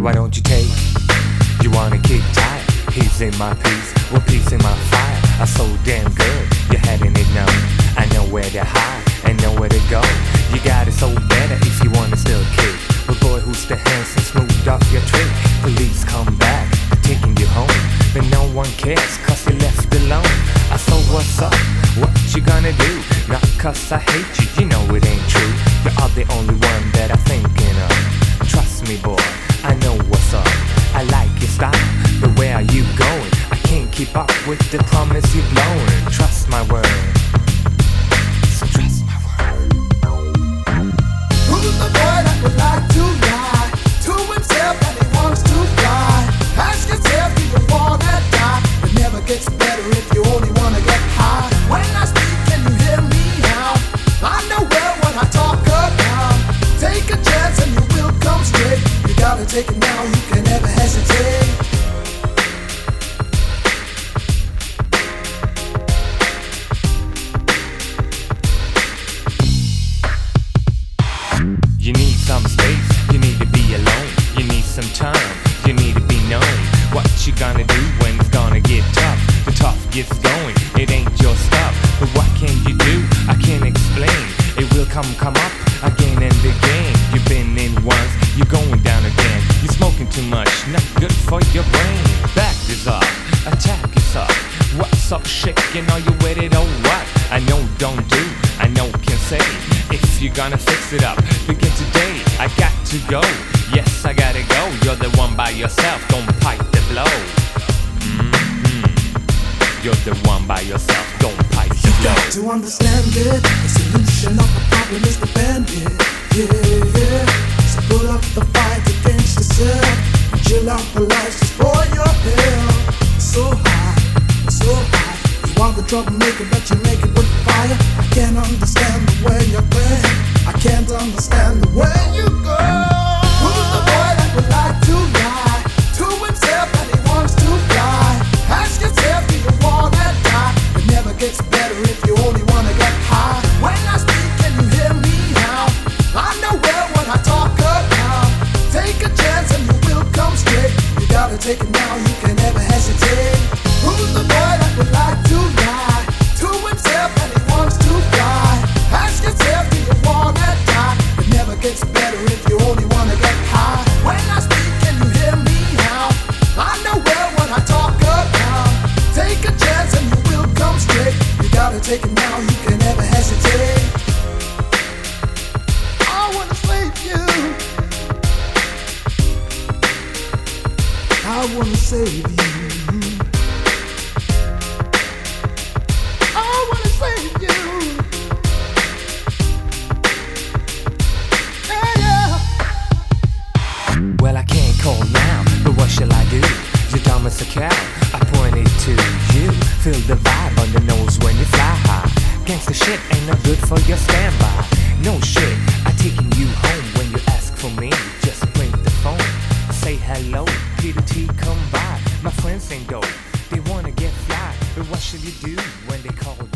Why don't you take? You wanna kick tight? He's in my piece, well peace in my fire. I'm so damn good, you're having it known. I know where to hide and know where to go. You got it so better if you wanna still kick. But boy, who's the handsome, smooth off your trick? Police come back, taking you home. But no one cares, cause you're left alone. I so what's up? What you gonna do? Not cause I hate you, you know it ain't true. You are the only one that I'm thinking of. Trust me boy, I know what's up. I like your style, but where are you going? I can't keep up with the promise you've blown. Trust my word, so trust my word. Who's the boy that would like to lie to himself that he wants to fly? Ask yourself, do you wanna die? It never gets better if you only wanna get high. When I speak, can you hear me now? I know well what I talk about. Take a chance and you will come straight. You gotta take it now, you can never hesitate. You need some space, you need to be alone. You need some time, you need to be known. What you gonna do when it's gonna get tough? The tough gets going, it ain't your stuff. But what can you do? I can't explain. It will come up again and again. You've been in once, you're going down again. You're smoking too much, not good for your brain. Back is up, attack is up. What's up, shaking? Are you with it or what? I know don't do, I know can say. If you're gonna fix it up, begin today. I got to go, yes I gotta go. You're the one by yourself, don't pipe the blow. You're the one by yourself, don't pipe the blow. You got to understand it, the solution of the problem is the bandit. Yeah, so pull up the fight against yourself and chill out the lights just for your health. So high, so high. You are the troublemaker, but you make it with fire. I can't understand the way you're playing. I can't understand the way you go. Who's the boy that would like to lie to himself that he wants to fly? Ask yourself, do you wanna die? It never gets better if you only wanna get high. When I speak, can you hear me now? I know well what I talk about. Take a chance and you will come straight. You gotta take it now, you can never hesitate. Who's the boy that would like to lie to himself that he wants to fly? Ask yourself, do you wanna die? It never gets better if you only wanna get high. When I speak, can you hear me now? I know well what I talk about. Take a chance and you will come straight. You gotta take it now, you can never hesitate. I wanna save you. I wanna save you. I wanna save you. Yeah. Well, I can't call now, but what shall I do? You're dumb as a cow, I pointed to you. Feel the vibe on the nose when you fly high. Gangsta shit ain't no good for your standby. No shit, I taking you home when you ask for me. Just bring the phone, say hello, P2T come by. My friends ain't dope, they wanna get fly. But what should you do when they call